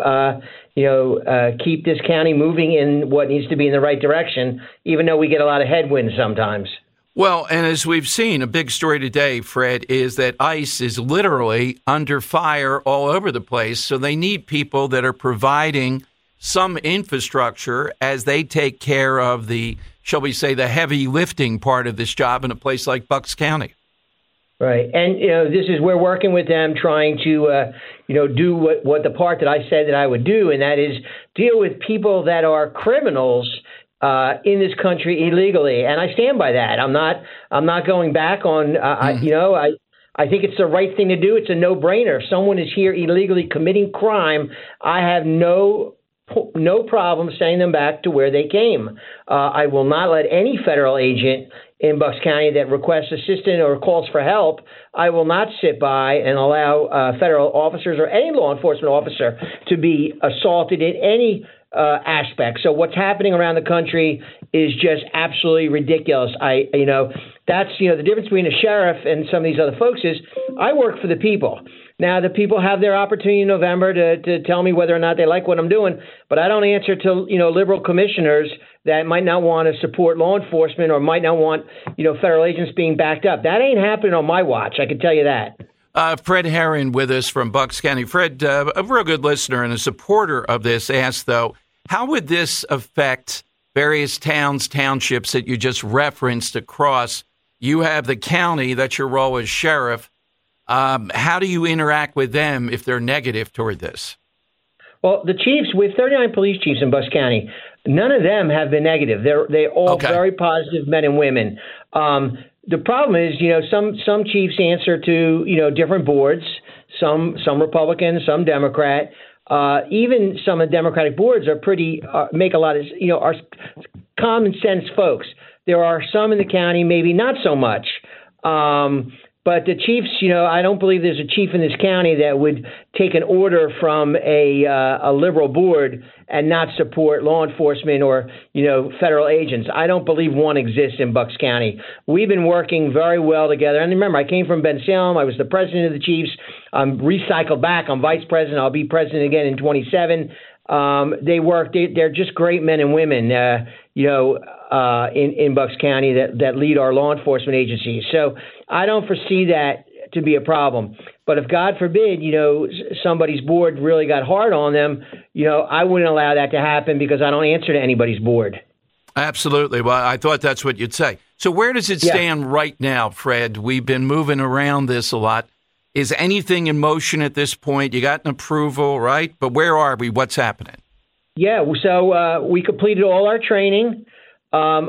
[SPEAKER 19] keep this county moving in what needs to be in the right direction, even though we get a lot of headwinds sometimes.
[SPEAKER 5] Well, and as we've seen, a big story today, Fred, is that ICE is literally under fire all over the place. So they need people that are providing some infrastructure as they take care of the, shall we say, the heavy lifting part of this job in a place like Bucks County.
[SPEAKER 19] Right. And, this is, we're working with them trying to, do what the part that I said that I would do, and that is deal with people that are criminals in this country illegally. And I stand by that. I'm not going back on, I think it's the right thing to do. It's a no-brainer. If someone is here illegally committing crime, I have no problem sending them back to where they came. I will not let any federal agent in Bucks County that requests assistance or calls for help. I will not sit by and allow federal officers or any law enforcement officer to be assaulted in any aspect. So what's happening around the country is just absolutely ridiculous. That's the difference between a sheriff and some of these other folks is I work for the people. Now, the people have their opportunity in November to tell me whether or not they like what I'm doing, but I don't answer to, liberal commissioners that might not want to support law enforcement or might not want, federal agents being backed up. That ain't happening on my watch, I can tell you that.
[SPEAKER 5] Fred Herron with us from Bucks County. Fred, a real good listener and a supporter of this, asked, though, how would this affect various towns, townships that you just referenced across? You have the county, that's your role as sheriff. How do you interact with them if they're negative toward this?
[SPEAKER 19] Well, the chiefs, with 39 police chiefs in Bucks County, none of them have been negative. They're all very positive men and women. The problem is, some chiefs answer to, different boards, some Republican, some Democrat. Even some of the Democratic boards are make a lot of, are common sense folks. There are some in the county, maybe not so much. But the chiefs, I don't believe there's a chief in this county that would take an order from a liberal board and not support law enforcement or, federal agents. I don't believe one exists in Bucks County. We've been working very well together. And remember, I came from Ben Salem. I was the president of the Chiefs. I'm recycled back. I'm vice president. I'll be president again in 27. They work. They're just great men and women, in Bucks County that lead our law enforcement agencies. So I don't foresee that to be a problem. But if, God forbid, somebody's board really got hard on them, I wouldn't allow that to happen because I don't answer to anybody's board.
[SPEAKER 5] Absolutely. Well, I thought that's what you'd say. So where does it stand right now, Fred? We've been moving around this a lot. Is anything in motion at this point? You got an approval, right? But where are we? What's happening? Yeah, so we completed all our training. Now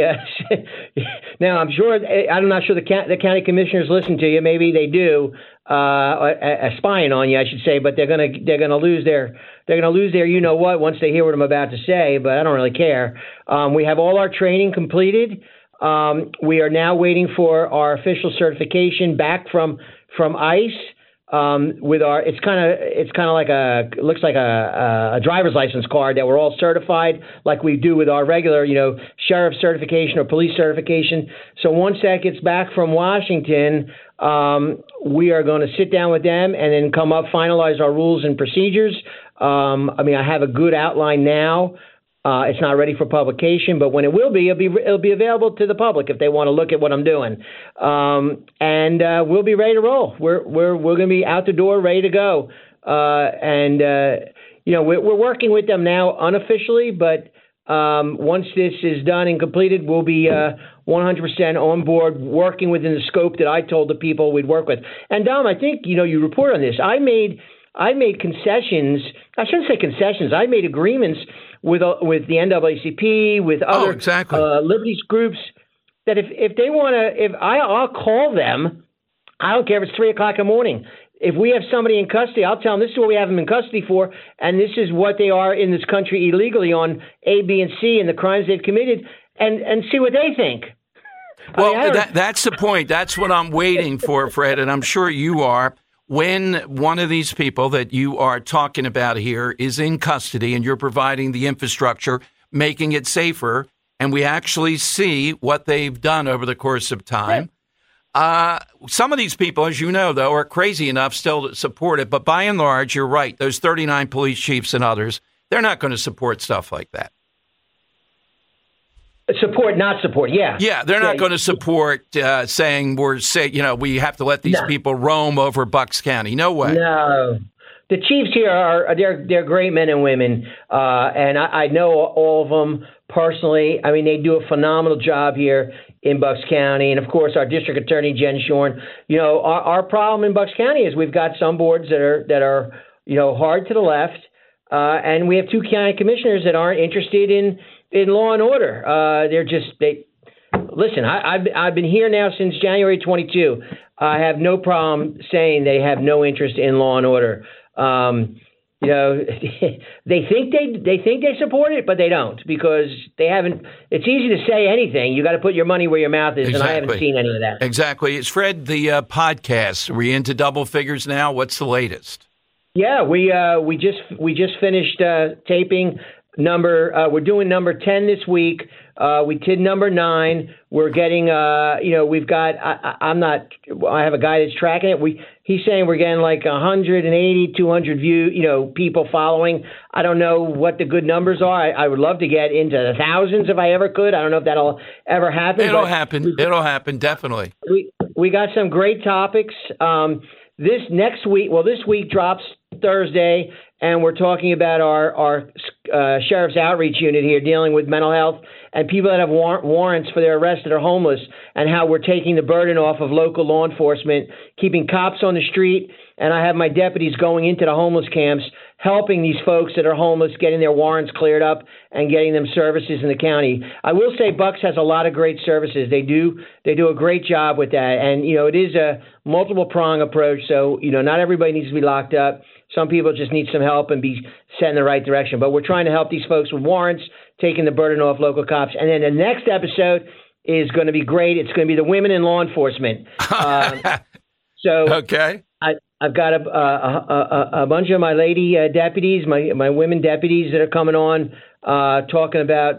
[SPEAKER 5] I'm sure I'm not sure the county commissioners listen to you. Maybe they do, spying on you, I should say. But they're gonna lose their what once they hear what I'm about to say. But I don't really care. We have all our training completed. We are now waiting for our official certification back from ICE. With our, it's kind of like looks like a driver's license card that we're all certified like we do with our regular, sheriff certification or police certification. So once that gets back from Washington, we are going to sit down with them and then finalize our rules and procedures. I have a good outline now. It's not ready for publication, but when it will be, it'll be available to the public if they want to look at what I'm doing. And we'll be ready to roll. We're going to be out the door, ready to go. We're working with them now unofficially, but once this is done and completed, we'll be 100% on board, working within the scope that I told the people we'd work with. And Dom, I think you report on this. I made concessions. I shouldn't say concessions. I made agreements with the NAACP, with other liberties groups, that if they want to, I'll call them. I don't care if it's 3:00 in the morning. If we have somebody in custody, I'll tell them this is what we have them in custody for, and this is what they are in this country illegally on A, B, and C, and the crimes they've committed, and see what they think. Well, that's the point. That's what I'm waiting for, Fred, and I'm sure you are. When one of these people that you are talking about here is in custody and you're providing the infrastructure, making it safer, and we actually see what they've done over the course of time. Some of these people, as you know, though, are crazy enough still to support it. But by and large, you're right. Those 39 police chiefs and others, they're not going to support stuff like that.
[SPEAKER 19] Support, not support. Yeah.
[SPEAKER 5] Yeah, they're not going to support saying we have to let these people roam over Bucks County. No way. No.
[SPEAKER 19] The chiefs here they're great men and women, and I know all of them personally. I mean, they do a phenomenal job here in Bucks County, and of course, our district attorney Jen Shorn. Our problem in Bucks County is we've got some boards that are hard to the left, and we have two county commissioners that aren't interested in law and order. Listen, I've been here now since January 22. I have no problem saying they have no interest in law and order. They think they support it, but they don't because they haven't. It's easy to say anything. You got to put your money where your mouth is, and I haven't seen any of that.
[SPEAKER 5] Exactly. It's Fred, the podcast. Are we into double figures now? What's the latest?
[SPEAKER 19] Yeah, we just finished taping. We're doing number 10 this week. We did number 9. We're getting, we've got, I have a guy that's tracking it. He's saying we're getting like 180, 200 people following. I don't know what the good numbers are. I would love to get into the thousands if I ever could. I don't know if that'll ever happen.
[SPEAKER 5] It'll happen, definitely.
[SPEAKER 19] We got some great topics. This week drops Thursday, and we're talking about our sheriff's outreach unit here dealing with mental health and people that have warrants for their arrest that are homeless, and how we're taking the burden off of local law enforcement, keeping cops on the street. And I have my deputies going into the homeless camps, helping these folks that are homeless, getting their warrants cleared up and getting them services in the county. I will say Bucks has a lot of great services. They do a great job with that. And, it is a multiple prong approach. So, not everybody needs to be locked up. Some people just need some help and be set in the right direction. But we're trying to help these folks with warrants, taking the burden off local cops. And then the next episode is going to be great. It's going to be the women in law enforcement.
[SPEAKER 5] Okay.
[SPEAKER 19] I've got a bunch of my lady deputies, my women deputies that are coming on, talking about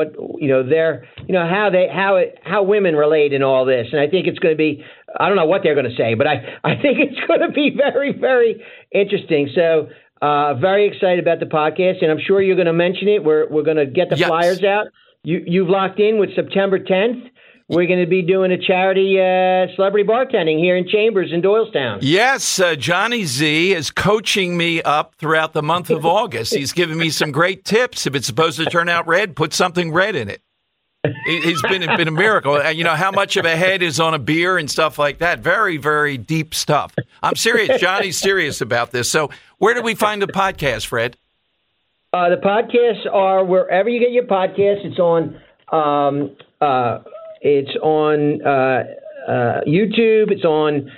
[SPEAKER 19] how women relate in all this, and I think it's going to be, I don't know what they're going to say, but I think it's going to be very, very interesting. So very excited about the podcast, and I'm sure you're going to mention it. We're going to get the flyers out. You've locked in with September 10th. We're going to be doing a charity celebrity bartending here in Chambers in Doylestown.
[SPEAKER 5] Yes, Johnny Z is coaching me up throughout the month of August. He's giving me some great tips. If it's supposed to turn out red, put something red in it. He's been a miracle. You know, how much of a head is on a beer and stuff like that. Very, very deep stuff. I'm serious. Johnny's serious about this. So where do we find the podcast, Fred?
[SPEAKER 19] The podcasts are wherever you get your podcasts. It's on YouTube. It's on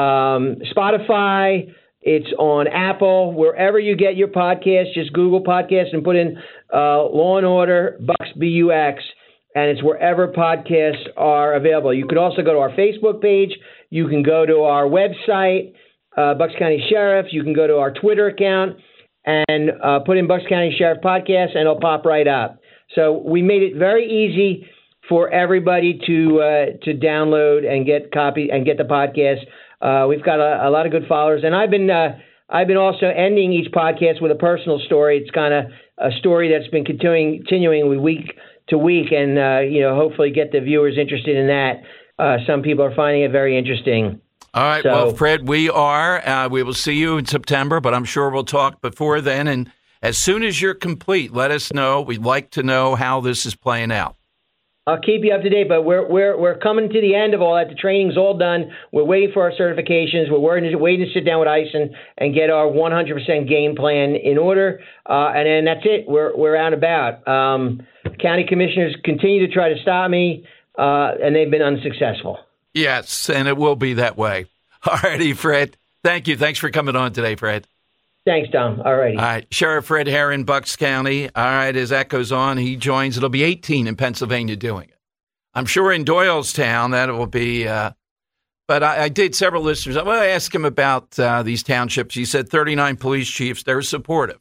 [SPEAKER 19] Spotify. It's on Apple. Wherever you get your podcasts, just Google podcasts and put in Law and Order Bucks BUX, and it's wherever podcasts are available. You could also go to our Facebook page. You can go to our website, Bucks County Sheriff. You can go to our Twitter account and put in Bucks County Sheriff Podcast, and it'll pop right up. So we made it very easy for everybody to download and get the podcast. We've got a lot of good followers, and I've been also ending each podcast with a personal story. It's kind of a story that's been continuing week to week, and hopefully get the viewers interested in that. Some people are finding it very interesting.
[SPEAKER 5] All right, well, Fred, we will see you in September, but I'm sure we'll talk before then. And as soon as you're complete, let us know. We'd like to know how this is playing out.
[SPEAKER 19] I'll keep you up to date, but we're coming to the end of all that. The training's all done. We're waiting for our certifications. We're waiting to sit down with ICE and get our 100% game plan in order, and then that's it. We're out and about. County commissioners continue to try to stop me, and they've been unsuccessful.
[SPEAKER 5] Yes, and it will be that way. All righty, Fred. Thank you. Thanks for coming on today, Fred.
[SPEAKER 19] Thanks, Tom. All righty.
[SPEAKER 5] All right. Sheriff Fred Herron, Bucks County. All right. As that goes on, he joins. It'll be 18 in Pennsylvania doing it. I'm sure in Doylestown that will be. But I did several listeners. I want to ask him about these townships. He said 39 police chiefs. They're supportive.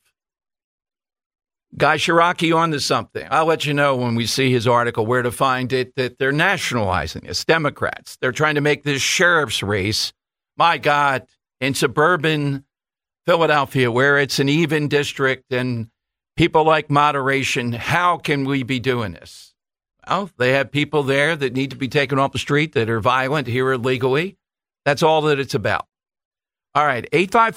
[SPEAKER 5] Guy Shiraki on to something. I'll let you know when we see his article where to find it, that they're nationalizing this. Democrats. They're trying to make this sheriff's race, my God, in suburban Philadelphia, where it's an even district and people like moderation. How can we be doing this? Well, they have people there that need to be taken off the street that are violent here illegally. That's all that it's about. All right,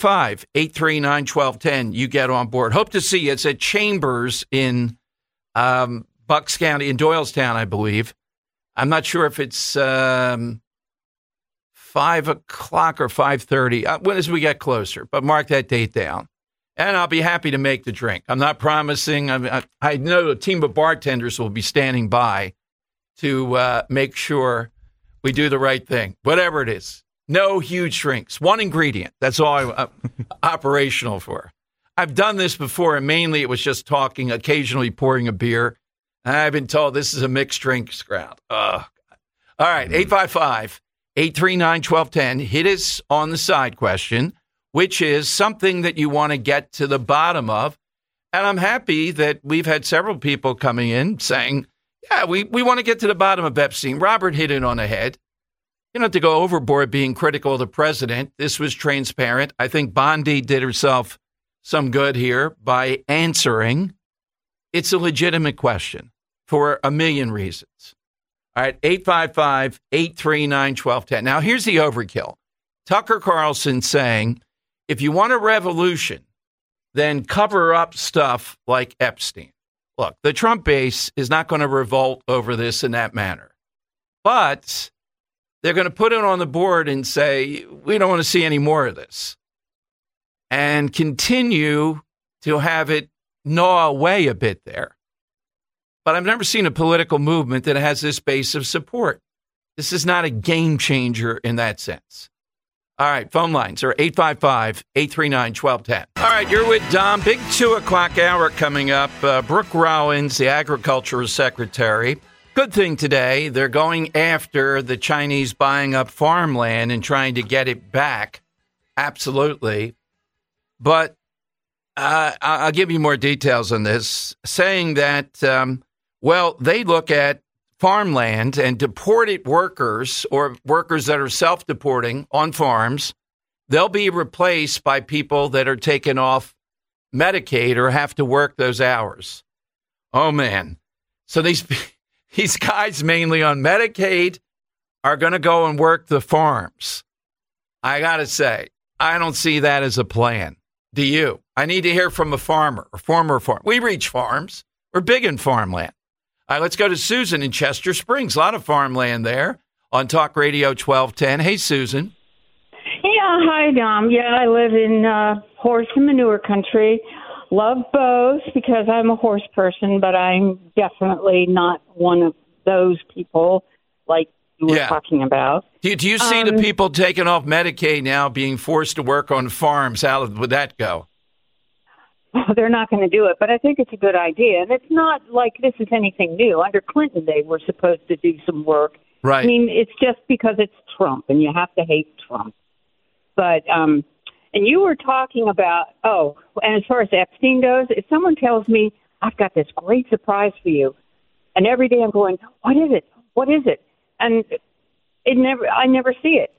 [SPEAKER 5] 855-839-1210. You get on board. Hope to see you. It's at Chambers in Bucks County, in Doylestown, I believe. I'm not sure if it's 5 o'clock or 5:30 as we get closer, but mark that date down. And I'll be happy to make the drink. I'm not promising. I know a team of bartenders will be standing by to make sure we do the right thing, whatever it is. No huge drinks. One ingredient. That's all I'm operational for. I've done this before, and mainly it was just talking, occasionally pouring a beer. And I've been told this is a mixed drinks crowd. All right, 855-839-1210. Hit us on the side question, which is something that you want to get to the bottom of. And I'm happy that we've had several people coming in saying, yeah, we want to get to the bottom of Epstein. Robert hit it on the head. You don't have to go overboard being critical of the president. This was transparent. I think Bondi did herself some good here by answering. It's a legitimate question for a million reasons. All right, 855-839-1210. Now, here's the overkill. Tucker Carlson saying, if you want a revolution, then cover up stuff like Epstein. Look, the Trump base is not going to revolt over this in that manner. But they're going to put it on the board and say, we don't want to see any more of this. And continue to have it gnaw away a bit there. But I've never seen a political movement that has this base of support. This is not a game changer in that sense. All right, phone lines are 855-839-1210. All right, you're with Dom. Big 2 o'clock hour coming up. Brooke Rollins, the Agriculture Secretary, Good thing today, they're going after the Chinese buying up farmland and trying to get it back. Absolutely. But I'll give you more details on this, saying that, they look at farmland and deported workers or workers that are self-deporting on farms. They'll be replaced by people that are taken off Medicaid or have to work those hours. Oh, man. So these guys mainly on Medicaid are going to go and work the farms. I got to say, I don't see that as a plan. Do you? I need to hear from a farmer, a former farmer. We reach farms. We're big in farmland. All right, let's go to Susan in Chester Springs. A lot of farmland there on Talk Radio 1210. Hey, Susan.
[SPEAKER 20] Yeah, hi, Dom. Yeah, I live in horse and manure country. Love both because I'm a horse person, but I'm definitely not one of those people like you were talking about.
[SPEAKER 5] Do you see the people taking off Medicaid now being forced to work on farms? How would that go?
[SPEAKER 20] They're not going to do it, but I think it's a good idea. And it's not like this is anything new. Under Clinton, they were supposed to do some work.
[SPEAKER 5] Right.
[SPEAKER 20] I mean, it's just because it's Trump, and you have to hate Trump. But, and you were talking about, and as far as Epstein goes, if someone tells me, I've got this great surprise for you, and every day I'm going, what is it? What is it? And I never see it.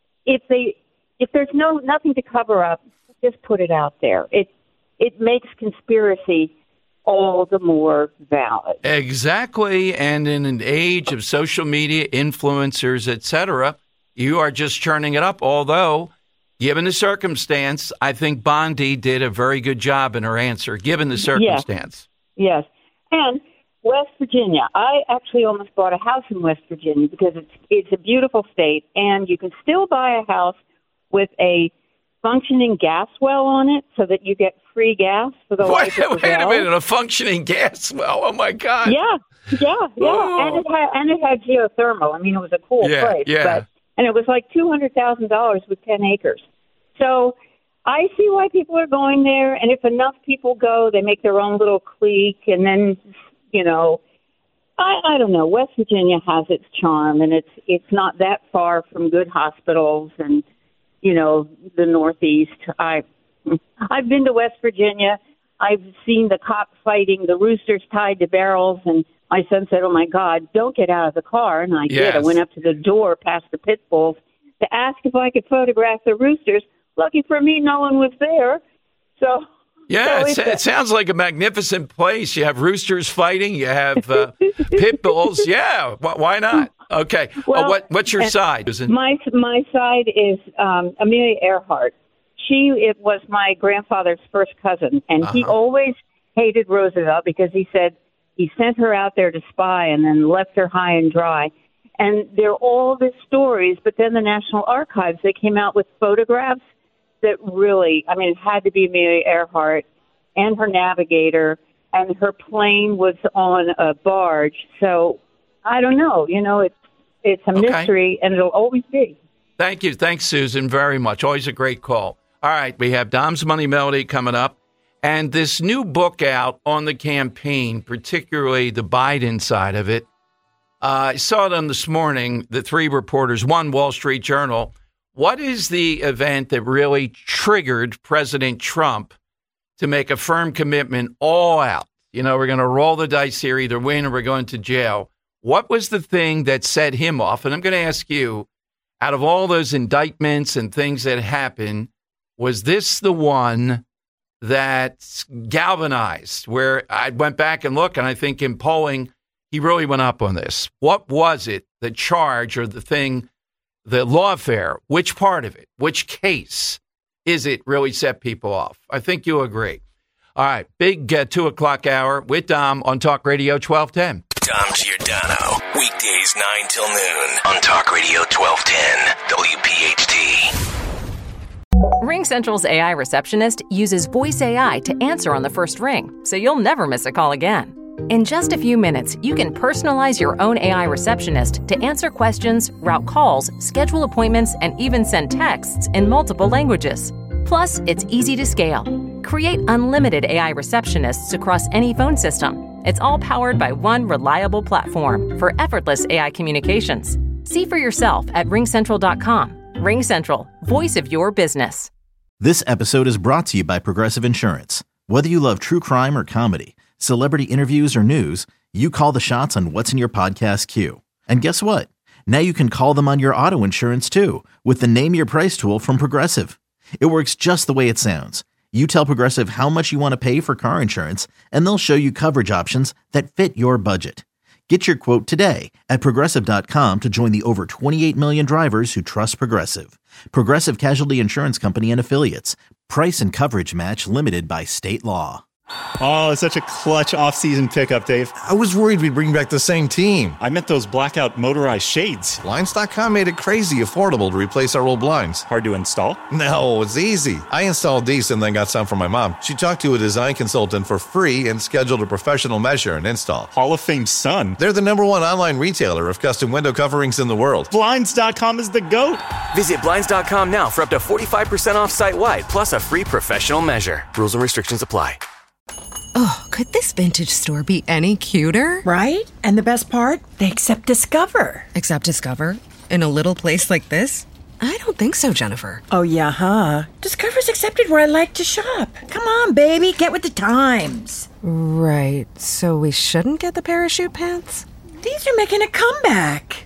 [SPEAKER 20] If there's nothing to cover up, just put it out there. It makes conspiracy all the more valid.
[SPEAKER 5] Exactly. And in an age of social media, influencers, etc., you are just churning it up. Although, given the circumstance, I think Bondi did a very good job in her answer, given the circumstance.
[SPEAKER 20] Yes. And West Virginia, I actually almost bought a house in West Virginia because it's a beautiful state, and you can still buy a house with a functioning gas well on it so that you get free gas for the life of the
[SPEAKER 5] Wait a
[SPEAKER 20] well.
[SPEAKER 5] minute, a functioning gas well. Oh, my God.
[SPEAKER 20] Yeah.
[SPEAKER 5] Whoa.
[SPEAKER 20] And it had geothermal. I mean, it was a cool place.
[SPEAKER 5] Yeah.
[SPEAKER 20] And it was like $200,000 with 10 acres. So I see why people are going there. And if enough people go, they make their own little clique. And then, I don't know. West Virginia has its charm, and it's not that far from good hospitals and, the Northeast. I've been to West Virginia. I've seen the cops fighting, the roosters tied to barrels, and my son said, oh, my God, don't get out of the car. And I did. I went up to the door past the pit bulls to ask if I could photograph the roosters. Lucky for me, no one was there. So,
[SPEAKER 5] it sounds like a magnificent place. You have roosters fighting. You have pit bulls. Yeah, why not? Okay. Well, what's your side, Susan?
[SPEAKER 20] My side is Amelia Earhart. It was my grandfather's first cousin, and he always hated Roosevelt because he said he sent her out there to spy and then left her high and dry. And there are all these stories, but then the National Archives, they came out with photographs that really, it had to be Amelia Earhart and her navigator, and her plane was on a barge. So I don't know. It's a mystery, and it'll always be.
[SPEAKER 5] Thank you. Thanks, Susan, very much. Always a great call. All right, we have Dom's Money Melody coming up, and this new book out on the campaign, particularly the Biden side of it. I saw them this morning, the three reporters, one Wall Street Journal. What is the event that really triggered President Trump to make a firm commitment all out? We're going to roll the dice here, either win or we're going to jail. What was the thing that set him off? And I'm going to ask you, out of all those indictments and things that happened, was this the one that galvanized, where I went back and looked, and I think in polling, he really went up on this? What was it, the charge or the thing, the lawfare? Which part of it, which case is it really set people off? I think you agree. All right, big 2 o'clock hour with Dom on Talk Radio 1210.
[SPEAKER 4] Dom Giordano, weekdays 9 till noon on Talk Radio 1210 WPHT.
[SPEAKER 1] RingCentral's AI receptionist uses voice AI to answer on the first ring, so you'll never miss a call again. In just a few minutes, you can personalize your own AI receptionist to answer questions, route calls, schedule appointments, and even send texts in multiple languages. Plus, it's easy to scale. Create unlimited AI receptionists across any phone system. It's all powered by one reliable platform for effortless AI communications. See for yourself at RingCentral.com. RingCentral, voice of your business.
[SPEAKER 2] This episode is brought to you by Progressive Insurance. Whether you love true crime or comedy, celebrity interviews or news, you call the shots on what's in your podcast queue. And guess what? Now you can call them on your auto insurance too with the Name Your Price tool from Progressive. It works just the way it sounds. You tell Progressive how much you want to pay for car insurance, and they'll show you coverage options that fit your budget. Get your quote today at Progressive.com to join the over 28 million drivers who trust Progressive. Progressive Casualty Insurance Company and Affiliates. Price and coverage match limited by state law.
[SPEAKER 21] Oh, it's such a clutch off-season pickup, Dave.
[SPEAKER 22] I was worried we'd bring back the same team.
[SPEAKER 21] I meant those blackout motorized shades.
[SPEAKER 22] Blinds.com made it crazy affordable to replace our old blinds.
[SPEAKER 21] Hard to install?
[SPEAKER 22] No, it's easy. I installed these and then got some for my mom. She talked to a design consultant for free and scheduled a professional measure and install.
[SPEAKER 21] Hall of Fame son.
[SPEAKER 22] They're the #1 online retailer of custom window coverings in the world.
[SPEAKER 21] Blinds.com is the GOAT.
[SPEAKER 4] Visit Blinds.com now for up to 45% off site-wide, plus a free professional measure. Rules and restrictions apply.
[SPEAKER 23] Oh, could this vintage store be any cuter?
[SPEAKER 24] Right? And the best part? They accept Discover.
[SPEAKER 23] Accept Discover? In a little place like this? I don't think so, Jennifer.
[SPEAKER 24] Oh, yeah, huh? Discover's accepted where I like to shop. Come on, baby, get with the times.
[SPEAKER 23] Right, so we shouldn't get the parachute pants?
[SPEAKER 24] These are making a comeback.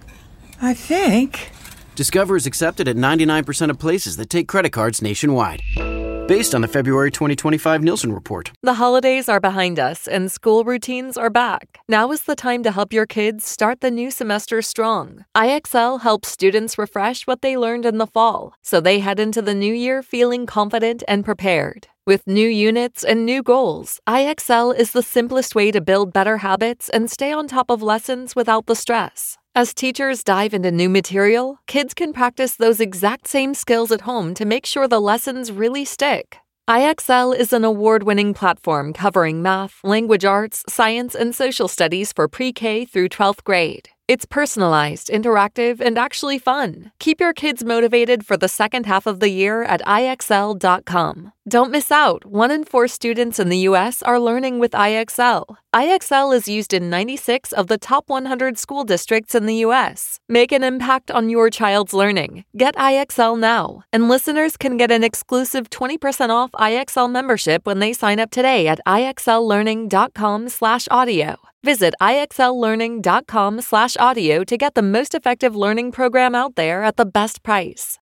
[SPEAKER 24] I think.
[SPEAKER 25] Discover is accepted at 99% of places that take credit cards nationwide. Based on the February 2025 Nielsen report.
[SPEAKER 26] The holidays are behind us and school routines are back. Now is the time to help your kids start the new semester strong. IXL helps students refresh what they learned in the fall, so they head into the new year feeling confident and prepared. With new units and new goals, IXL is the simplest way to build better habits and stay on top of lessons without the stress. As teachers dive into new material, kids can practice those exact same skills at home to make sure the lessons really stick. IXL is an award-winning platform covering math, language arts, science, and social studies for pre-K through 12th grade. It's personalized, interactive, and actually fun. Keep your kids motivated for the second half of the year at IXL.com. Don't miss out. 1 in 4 students in the U.S. are learning with IXL. IXL is used in 96 of the top 100 school districts in the U.S. Make an impact on your child's learning. Get IXL now. And listeners can get an exclusive 20% off IXL membership when they sign up today at IXLlearning.com/audio. Visit IXLlearning.com/audio to get the most effective learning program out there at the best price.